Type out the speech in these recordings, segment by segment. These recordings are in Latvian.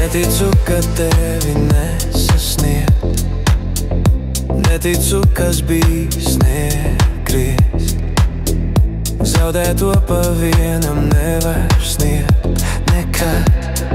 Neticu, ka tevi nesasniegt, neticu, kas bijis nekries. Zaudēt to pa vienam nevar sniegt nekad.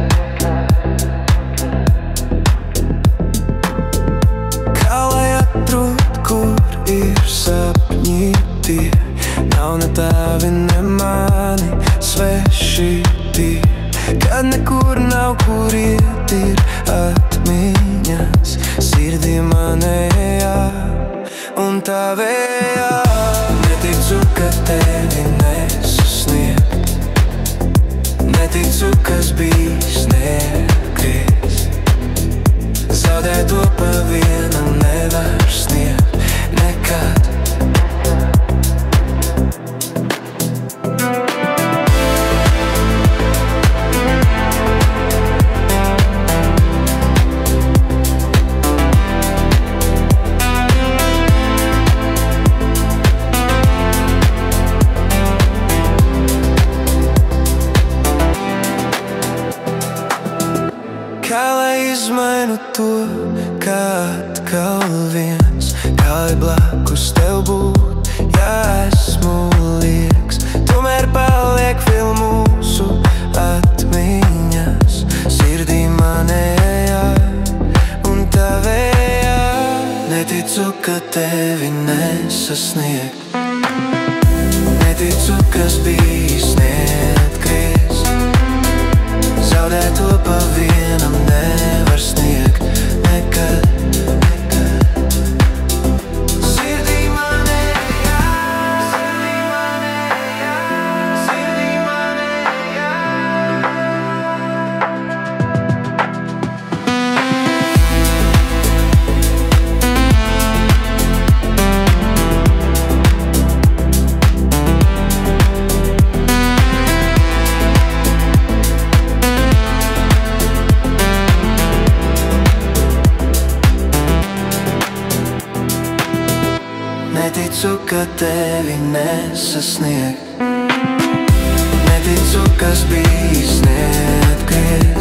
Kā lai atrod, kur ir sapņi tie, nav ne tavi, ne mani sveši tie. Kad nekur nav, kur iet, ir atmiņas sirdī manējā un tavējā. Neticu, ka tevi nesasniegt, neticu, kas bijis nekries. Zaudēt to pa vienam nevar sniegt nekad. Kā lai izmainu to, kā atkal viens, kā lai blakus tev būt, ja esmu lieks. Tomēr paliek vēl mūsu atmiņas sirdī manējā un tavējā. Neticu, ka tevi nesasniegt, neticu, kas bijis neatkries. Zaudēt to pa vienam nevar sniegt nekad, nekad. Sirdī manējā, sirdī manējā, sirdī manējā. Neticu, ka tevi nesasniegt, neticu, kas bijis neatkries.